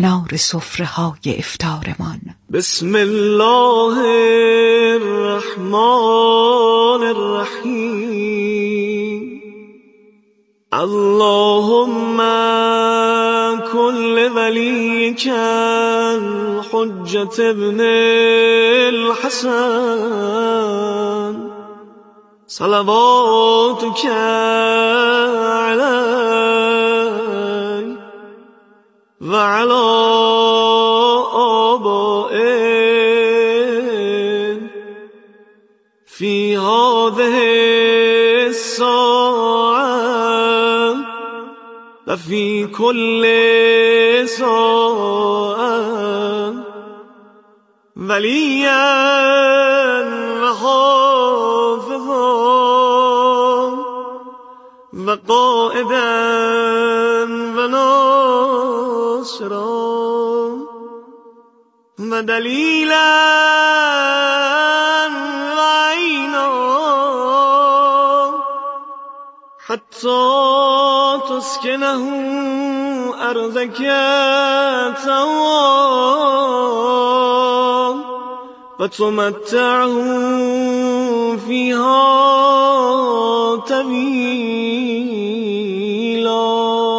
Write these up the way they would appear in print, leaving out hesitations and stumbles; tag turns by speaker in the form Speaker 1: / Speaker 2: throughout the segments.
Speaker 1: کنار سفره های افطارمان.
Speaker 2: بسم الله الرحمن الرحیم. اللهم كل وليك الحجة ابن الحسن صلواتك عليه وعلى آبائه في هذه الساعة وفي كل ساعة وليا وحافظا وقائدا وناصرا ودليلا وعينا حتى تسكنه أرضك طوعا وتمتعه فيها طويلا.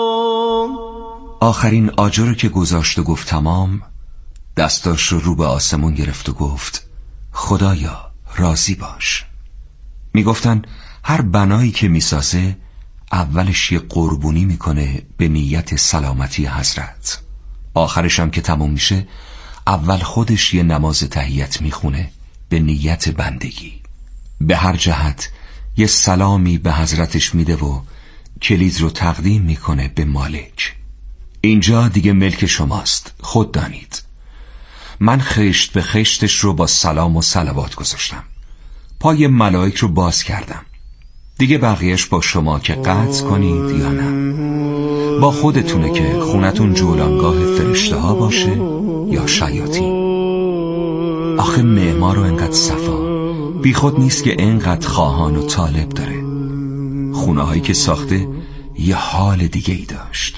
Speaker 3: آخرین آجر رو که گذاشت و گفت تمام، دستاش رو به آسمون گرفت و گفت خدایا راضی باش. میگفتن هر بنایی که میسازه اولش یه قربونی میکنه به نیت سلامتی حضرت، آخرش هم که تموم میشه اول خودش یه نماز تحیت میخونه به نیت بندگی. به هر جهت یه سلامی به حضرتش میده و کلید رو تقدیم میکنه به مالک. اینجا دیگه ملک شماست، خود دانید. من خشت به خشتش رو با سلام و صلوات گذاشتم، پای ملائک رو باز کردم. دیگه بقیهش با شما که قطع کنید یا نه. با خودتونه که خونتون جولانگاه فرشته ها باشه یا شیاطین. آخه معمار و انقدر صفا بی خود نیست که انقدر خواهان و طالب داره. خونه هایی که ساخته یه حال دیگه ای داشت.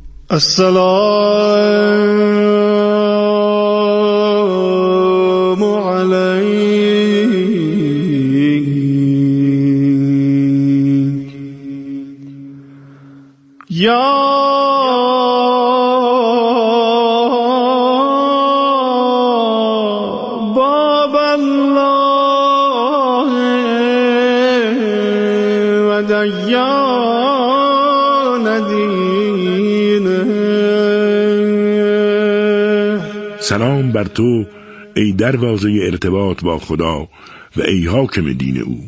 Speaker 2: السلام علیک یا باب الله و دیان دینه.
Speaker 4: سلام بر تو ای دروازه ارتباط با خدا و ای حاکم دین او.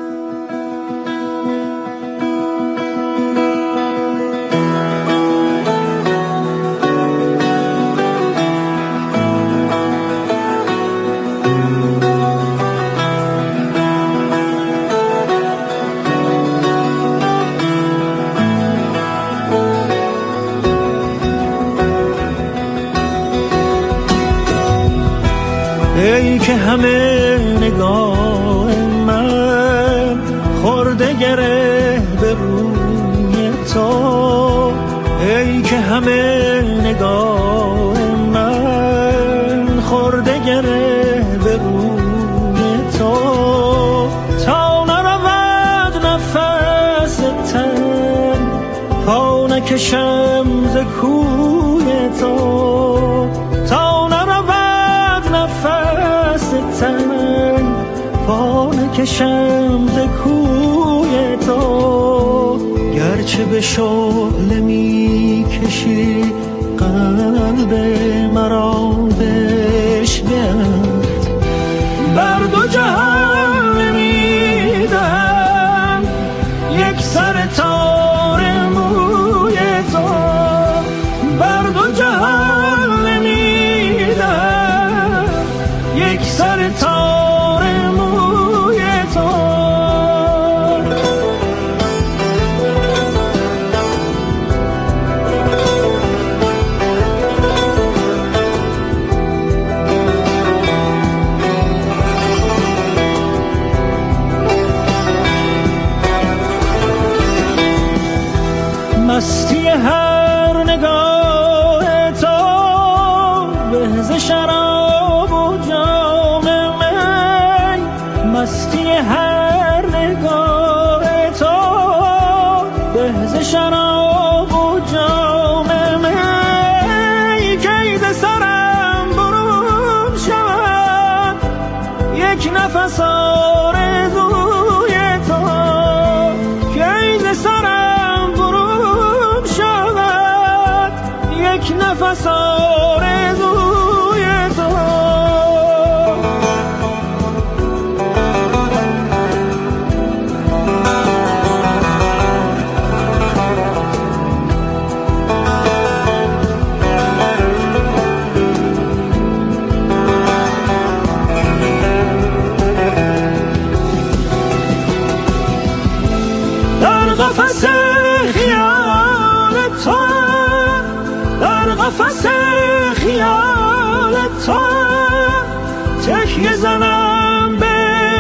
Speaker 2: ای که همه نگاه من خورده گره به روی تو، ای که همه نگاه من خورده گره به روی تو، تا نرود نفس تن پا نکشم ز کوی تو، تا نرود نفس تن پا نکشم ز کوی تو، گرچه به شعله می کشی قلب مرا بشکن، بر دو جهان نمیدم یک سر تار موی تو، بر دو جهان نمیدم یک سر تار موی تو. یک نفس آرزوی تو که این سرم برون شود، یک نفس آرزوی تو. قفس خیال تو، در قفس خیال تو تکیه زنم به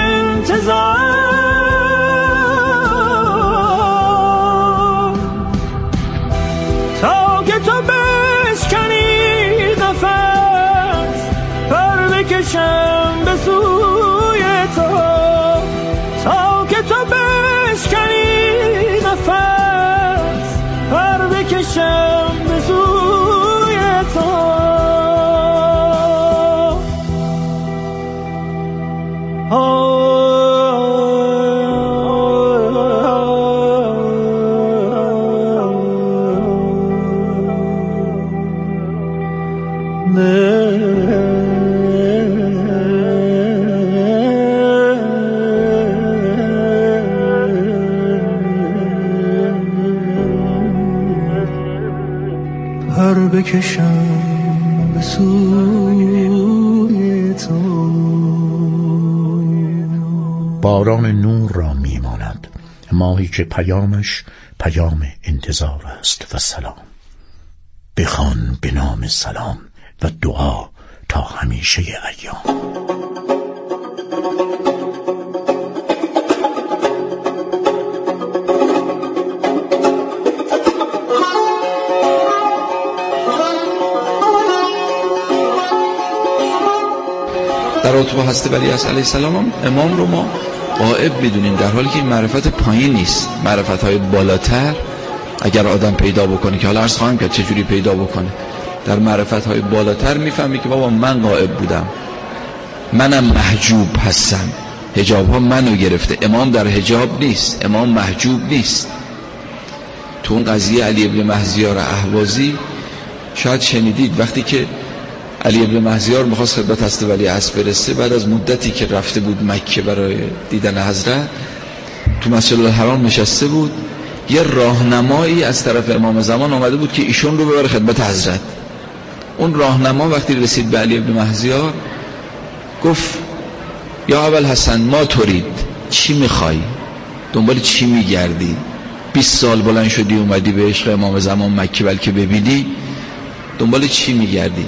Speaker 2: انتظار، تا که تو بشکنی قفس پر بکشم به سوی تو، تا که تو بشکنی نفس پر بکشم به سوی تو. بکشم به سوی تو.
Speaker 5: باران نور را میماند، ماهی که پیامش پیام انتظار است و سلام. بخوان به نام سلام و دعا تا همیشه ایام.
Speaker 6: در رتبه هستی ولیعصر علیه السلام امام رو ما غائب میدونیم، در حالی که این معرفت پایین نیست. معرفت های بالاتر اگر آدم پیدا بکنه، که حالا عرض خواهم کرد چجوری پیدا بکنه، در معرفت های بالاتر میفهمی که بابا من غائب بودم، منم محجوب هستم، حجاب ها منو گرفته. امام در حجاب نیست، امام محجوب نیست. تو اون قضیه علی ابن مهزیار اهوازی شاید شنیدید، وقتی که علی ابن مهزیار میخواست خدمت حضرت ولیعصر برسه، بعد از مدتی که رفته بود مکه برای دیدن حضرت، تو مسجد الحرام نشسته بود، یه راهنمایی از طرف امام زمان آمده بود که ایشون رو ببره خدمت حضرت. اون راهنما وقتی رسید به علی ابن مهزیار گفت یا ابوالحسن ما ترید، چی میخوای؟ دنبال چی میگردی؟ 20 سال بلند شدی اومدی به عشق امام زمان مکه، بلکه ببینی، دنبال چی میگردی؟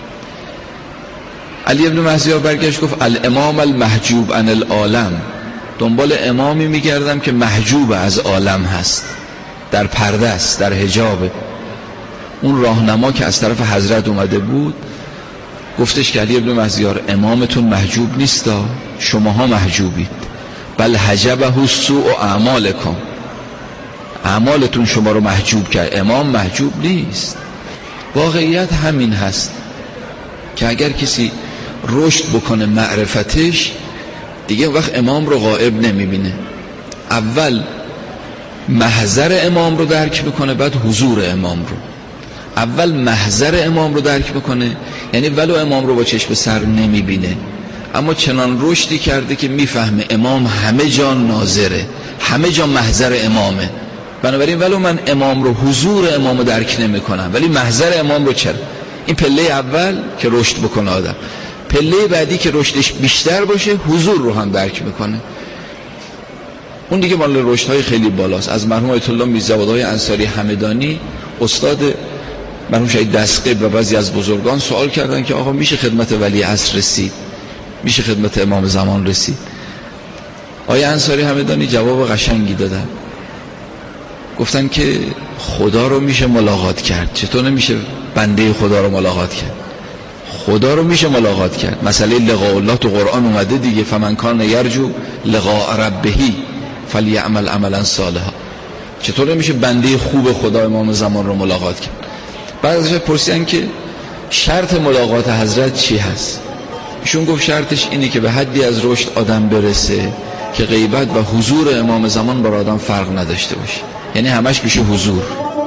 Speaker 6: علی ابن مهزیار برگشت گفت الامام المحجوب عن العالم، دنبال امامی میگردم که محجوب از عالم هست، در پرده است، در حجابه. اون راهنما که از طرف حضرت اومده بود گفتش که علی ابن مهزیار امامتون محجوب نیستا، شماها محجوبید، بل حجبه سوء اعمالکم، اعمالتون شما رو محجوب کرد، امام محجوب نیست. واقعیت همین هست که اگر کسی رشد بکنه معرفتش، دیگه وقت امام رو غائب نمیبینه. اول محضر امام رو درک بکنه، بعد حضور امام رو. اول محضر امام رو درک بکنه، یعنی ولو امام رو با چشم سر نمیبینه، اما چنان رشدی کرده که میفهمه امام همه جا ناظره، همه جا محضر امامه. بنابراین ولو من امام رو، حضور امام رو درک نمی کنم، ولی محضر امام رو چرا؟ این پله اول که رشد بکنه آدم. پله بعدی که رشدش بیشتر باشه، حضور رو هم درک میکنه. اون دیگه مال رشدهای خیلی بالاست. از مرحوم آیت الله میرزاوادهای انصاری همدانی، استاد مرحوم شهید دستقیب و بعضی از بزرگان سوال کردن که آقا میشه خدمت ولیعصر رسید؟ میشه خدمت امام زمان رسید؟ آقای انصاری همدانی جواب قشنگی دادن. گفتن که خدا رو میشه ملاقات کرد، چطور نمیشه بنده خدا رو ملاقات کرد؟ خدا رو میشه ملاقات کرد. مسئله لقاء الله تو قرآن اومده دیگه، فمن کان یرجو لقاء ربه فلیعمل عملا صالحا. چطور نمیشه بنده خوب خدا امام زمان رو ملاقات کرد؟ بعد ازش پرسیدن که شرط ملاقات حضرت چی هست؟ ایشون گفت شرطش اینه که به حدی از رشد آدم برسه که غیبت و حضور امام زمان برای آدم فرق نداشته باشه، یعنی همش بشه حضور.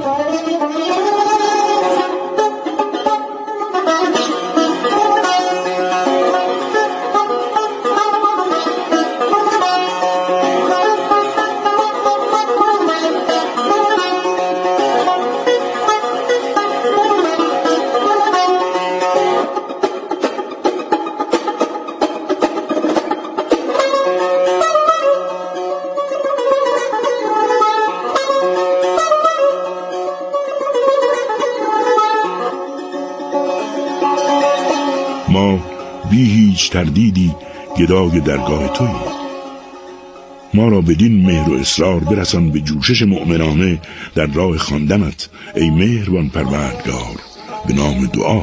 Speaker 4: ما بی هیچ تردیدی گدای درگاه تویی. ما را بدین مهر و اصرار برسان به جوشش مؤمنانه در راه خواندنت ای مهربان پروردگار، به نام دعا.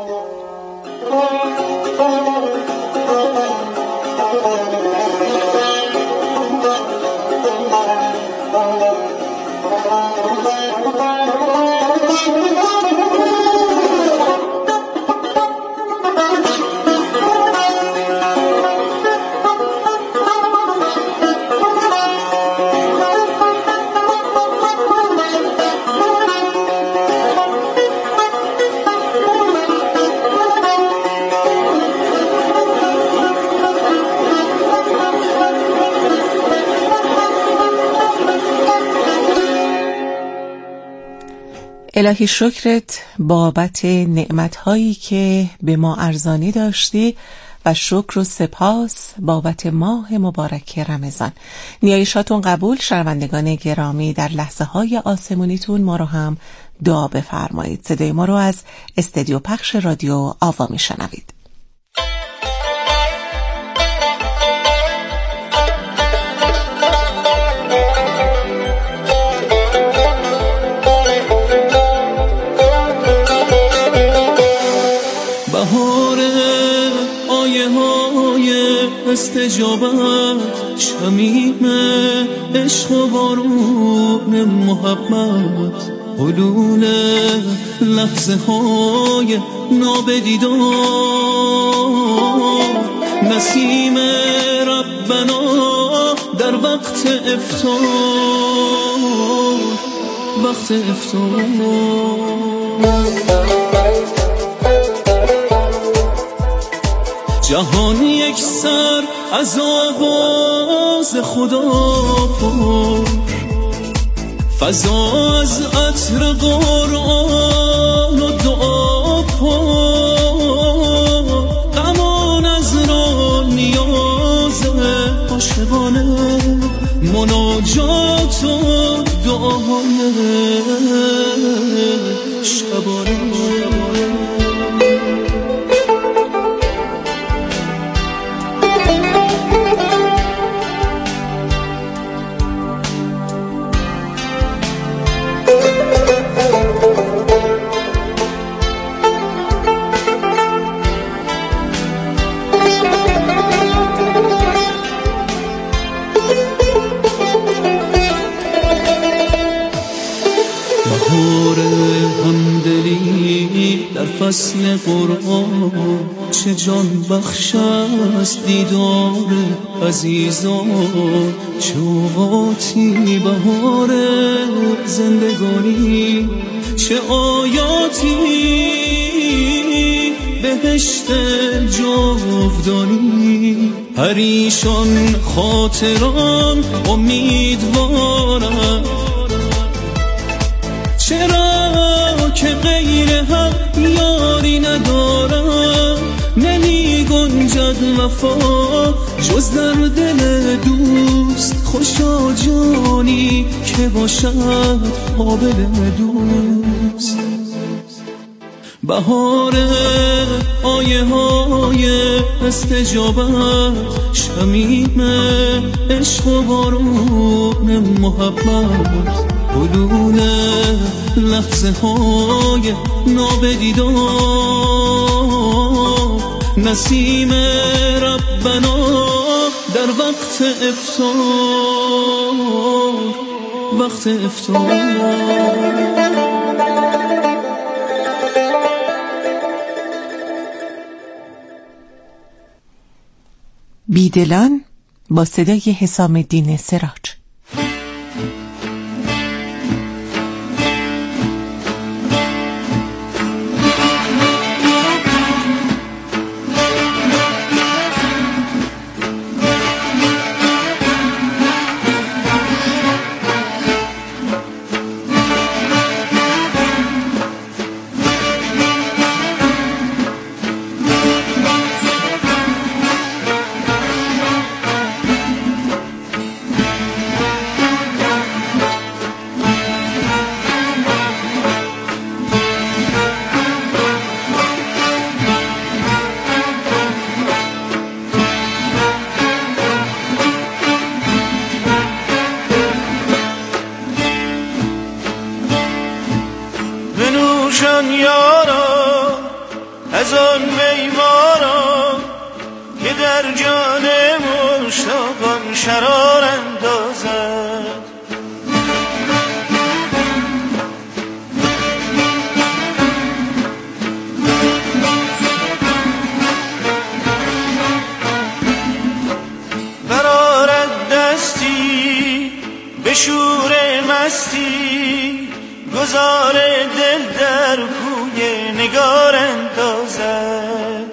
Speaker 1: الهی شکرت بابت نعمت‌هایی که به ما ارزانی داشتی و شکر و سپاس بابت ماه مبارک رمضان. نیایشاتون قبول. شنوندگان گرامی، در لحظه‌های آسمونیتون ما رو هم دعا بفرمایید. صدای ما رو از استودیو پخش رادیو آوا میشنوید.
Speaker 2: استجابت شمیم عشق و بارون محبت، حلول لحظه های نابدیدار، نسیم ربنا در وقت افطار، وقت افطار. جهان یک سر از آواز خدا پر، فضا از عطر قرآن و دعا پر، غمان از را نیاز عاشقانه، مناجات و دعای شبانه. فصل قرآن چه جان بخش است دیدار عزیزان، چه اوقاتی بهار زندگانی، چه آیاتی بهشت جاودانی. پریشان خاطران امیدوارند، چرا که غیر حق یاری ندارم، نمی گنجد وفا جز در دل دوست، خوشا جانی که باشد قابل دوست. بهار آیه های استجابت شمیم عشق و بارون محبت، حلول لحظه های نابدیدار، نسیم ربنا در وقت افطار، وقت افطار.
Speaker 1: بیدلان با صدای حسام الدین سراج.
Speaker 2: بنوشان یارا از آن میمارا که در جان مشتاقان شرار اندازد. برآرد دستی به شور مستی، گذار دل در کوی نگار اندازد.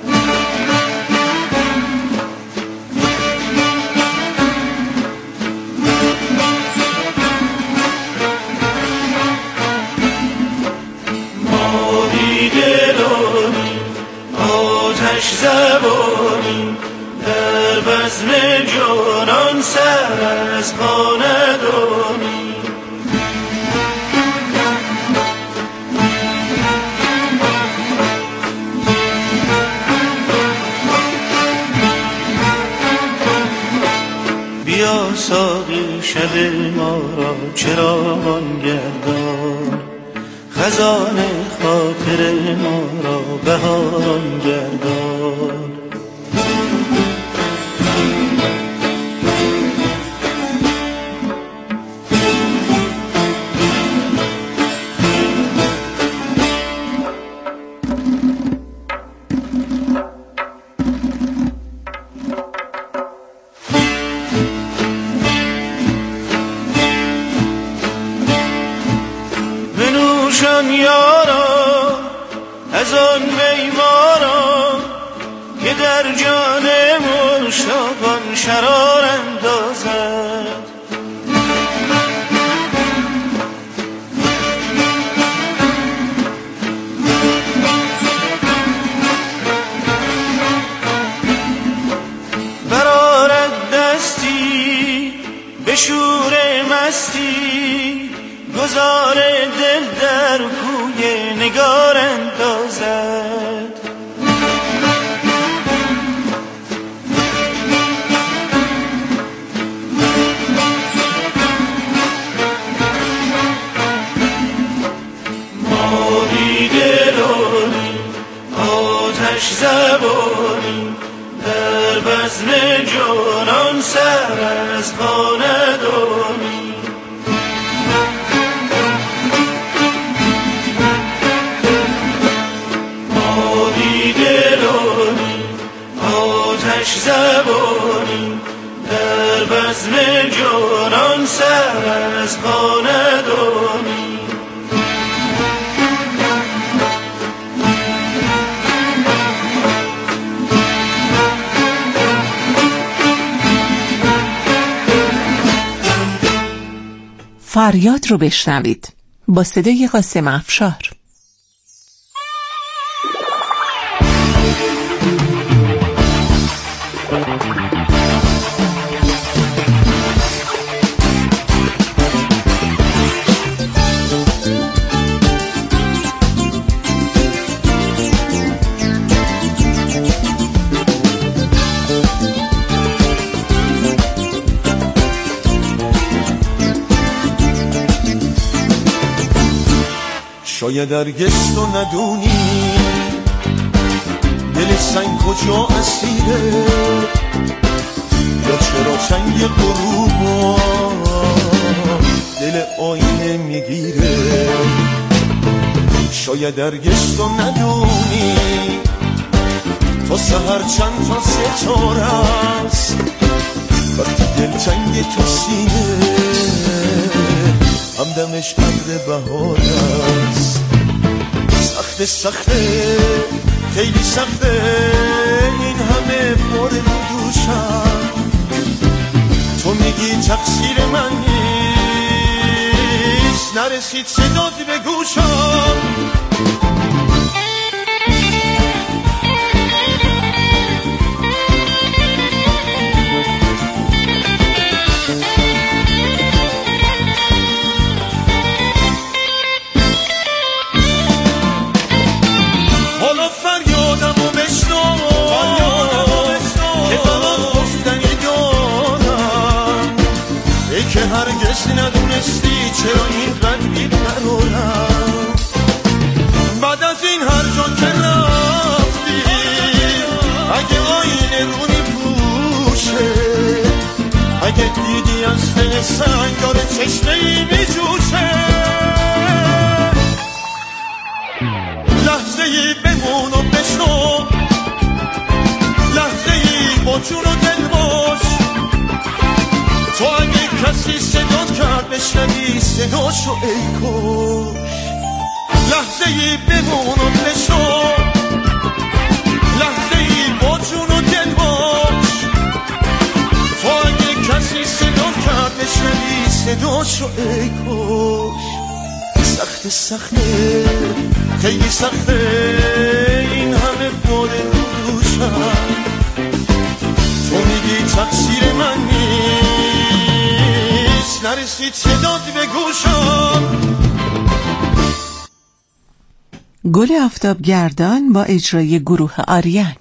Speaker 2: ما بیدلانی آتش زبانی، در بزم جانان سر از خاندانی. بیا ساقی شب ما را چراغان گردان، خزان خاطر ما را بهاران گردان. بنوشان یارا از آن میمارا که در جان مشتاقان شرار اندازد. برآرد دستی به شور مستی، گذار دل در کوی نگار اندازد. ما بیدلانی آتش زبانی، در بزم جانان سر از خاندانی. آتش زبانی، در بزم جانان سر از خاندانی.
Speaker 1: فریاد رو بشنوید با صدای قاسم افشار.
Speaker 2: شاید هرگز تو ندونی دل سنگ کجا اسیره، یا چرا چنگ غروبا دل آینه میگیره. شاید هرگز تو ندونی تو تا سهر چند تا ستاره است وقتی دلتنگ تو سینه همدمش ابر بهار است سخته سخته خیلی سخته این همه بار رو دوشم تو میگی تقصیر من نیست نرسید صدات به گوشم حالا فریادمو بشنو که غلط گفتنی دارم ای که هرگز ندونستی چرا اینقدر بی‌قرارم بعد از این هر جا که رفتی اگه آینه رونی پوشه اگه دیدی از دل سنگ داره چشمه‌ای میجوشه لحظه‌ای بمون و بشنو لحظه‌ای با جون و دل باش تو اگه کسی صدات کرد بشنوی صداشو ای کاش لحظه‌ای بمون و بشنو لحظه‌ای با جون و دل باش تو اگه کسی صدات کرد بشنوی صداشو ای کاش سخته سخته خیلی سخته این همه بار روشم تو میگی تقصیر من نیست نرسید صدات به گوشم
Speaker 1: گل آفتابگردان با اجرای گروه آریان.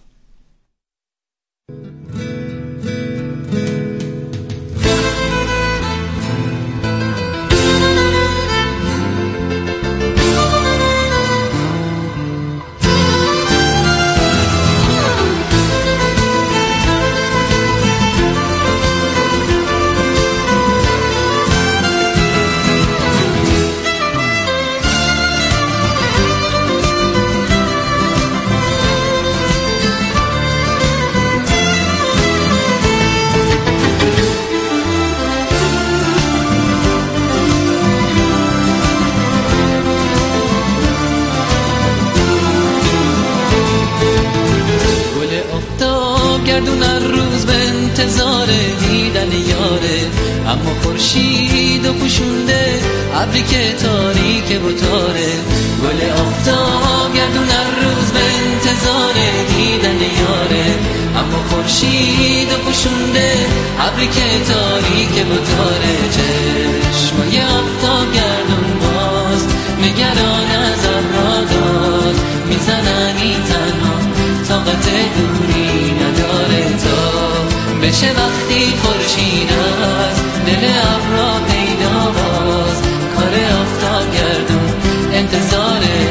Speaker 7: گردون هر روز به انتظار دیدن یاره اما خورشید و پوشونده ابری که تاریک و تاره گل آفتاب گردون هر روز به انتظار دیدن یاره اما خورشید و پوشونده ابری که تاریک و تاره چشمای آفتاب گردون باز نگران از ابراداد میزننی تنها طاقت دوری نداره تا بشه وقتی خورشید از دل ابرا پیدا باز کار آفتاب گردون انتظاره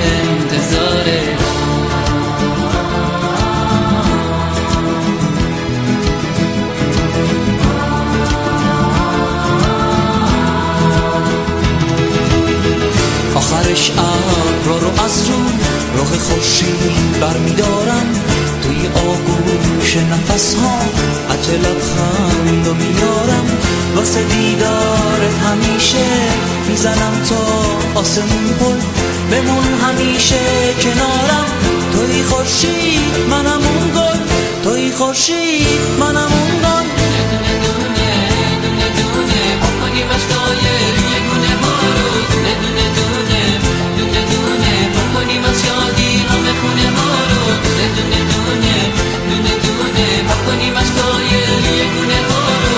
Speaker 8: آخرش ابرا رو از رو راه خورشید برمیدارم توی آغوش نفس ها عطر لبخند و میارم واسه دیدارت همیشه میزنم تا آسمون پل بمون همیشه کنارم توی خورشید منم اون گل توی خورشید منم اون گل دونه دونه بکنی بشتای روی گونه مارو دونه بکنی از یادی همه خونه مارو دونه بکنی بشتای روی گونه مارو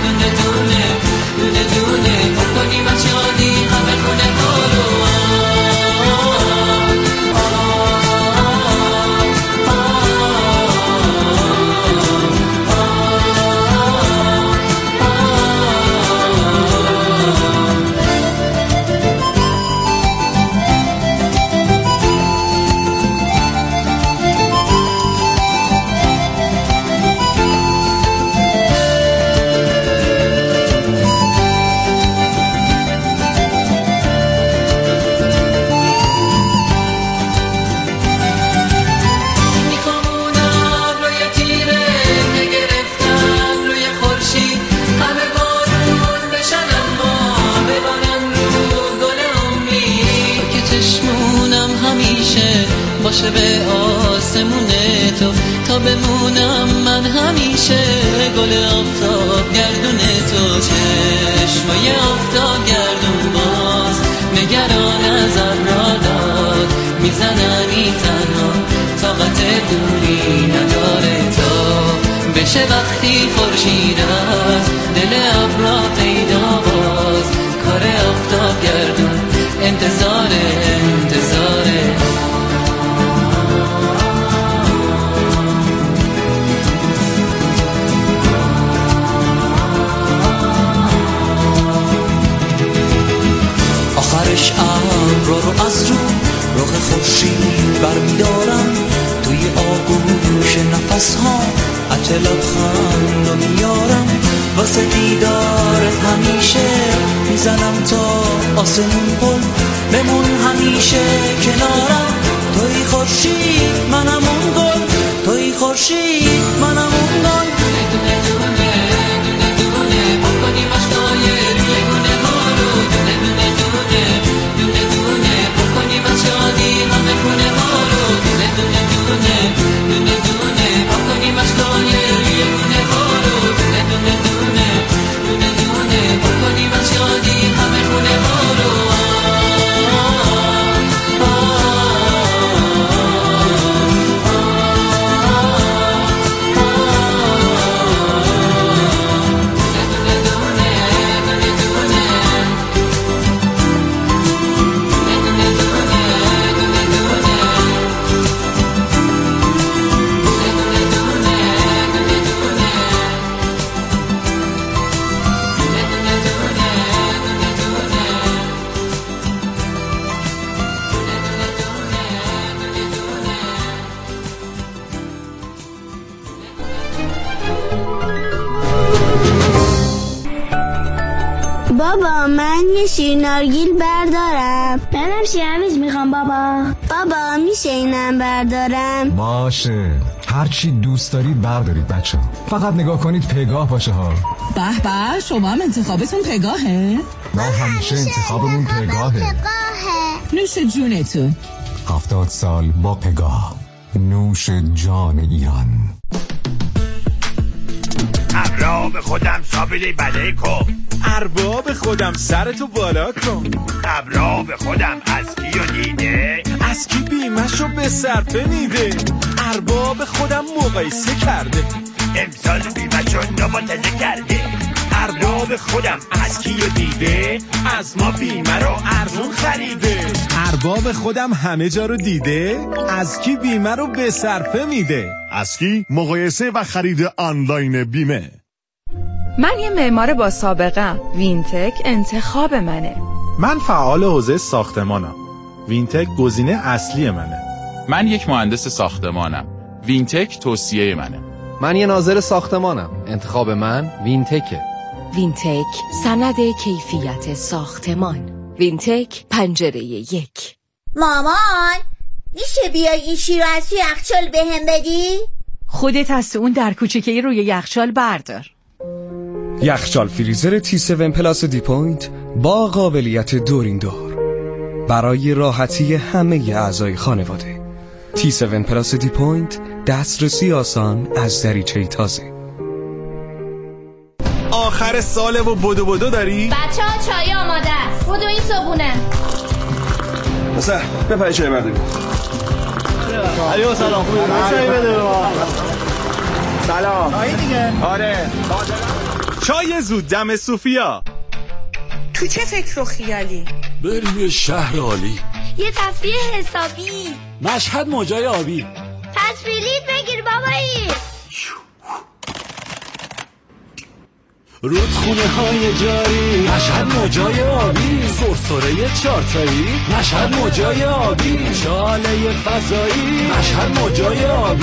Speaker 8: دونه بکنی از یادی همه خونه مارو
Speaker 7: آسمون تو تا بمونم من همیشه گل آفتاب گردون تو چشمای آفتاب گردون باز نگران از ابراداد میزننی تنها طاقت دوری نداره تا بشه وقتی خورشید از دل ابرا پیدا باز کار آفتاب گردون انتظاره
Speaker 9: آخرش ابر رو از رو رخ خورشید برمیدارم توی آغوش نفس ها عطر لبخند رو میارم واسه دیدارت همیشه میزنم تا آسمون پل بمون همیشه کنارم توی خورشید منم اون گل توی خورشید منم اون گل
Speaker 10: بابا من یه شیر نارگیل بردارم.
Speaker 11: منم شیرمیز میخوام بابا.
Speaker 10: بابا میشه اینم بردارم؟
Speaker 12: باشه، هر چی دوست دارید بردارید بچه ها. فقط نگاه کنید پگاه باشه ها.
Speaker 13: به به، شما هم انتخابتون پگاهه؟
Speaker 12: ما همیشه انتخابمون پگاهه.
Speaker 13: نوش جونتون.
Speaker 12: 70 سال با پگاه، نوش جان ایران.
Speaker 14: ارباب خودم سابلی بله کن،
Speaker 15: ارباب خودم سرتو بالا کن.
Speaker 14: ارباب خودم از کیو دیده،
Speaker 15: از کی بیمشو به صرفه میده. ارباب خودم مقایسه کرده،
Speaker 14: امسال بیمشو نماتزه کرده. ارباب خودم از کیو دیده،
Speaker 15: از ما بیمه رو ارزون خریده. ارباب خودم همه جا رو دیده، از کی بیمه رو به صرفه میده.
Speaker 4: از کی مقایسه و خرید آنلاین بیمه.
Speaker 16: من یه معمار با سابقه، وینتک انتخاب منه.
Speaker 15: من فعال حوزه ساختمانم، وینتک گزینه اصلی منه.
Speaker 17: من یک مهندس ساختمانم، وینتک توصیه منه.
Speaker 18: من یه ناظر ساختمانم، انتخاب من وینتکه.
Speaker 19: وینتک سند کیفیت ساختمان. وینتک پنجره 1.
Speaker 10: مامان میشه بیای این شیر رو از توی یخچال بهم بدی؟
Speaker 13: خودت از اون در کوچیکه‌ای روی یخچال بردار.
Speaker 20: یخچال فریزر T7 پلاس دیپوینت با قابلیت دورین دور برای راحتی همه اعضای خانواده. T7 پلاس دیپوینت، دسترسی آسان از دریچه تازه.
Speaker 15: آخر ساله و بدو داری؟
Speaker 11: بچه ها چای آماده است. بدو این صبونه
Speaker 21: بسه بپایی چای بردیم.
Speaker 22: علیو سلام، چای بده به ما.
Speaker 21: سلام.
Speaker 22: چای دیگه؟
Speaker 15: آره. چای زود دم صوفیا.
Speaker 23: تو چه فکر و خیالی؟
Speaker 21: بریم یه شهر عالی،
Speaker 11: یه تفریح حسابی،
Speaker 21: مشهد موجای آبی.
Speaker 11: تصویریت بگیر بابایی.
Speaker 21: رودخونه های جاری، مشهد موجای آبی. سرسره چارتایی، مشهد موجای آبی. شاله فضایی، مشهد موجای آبی.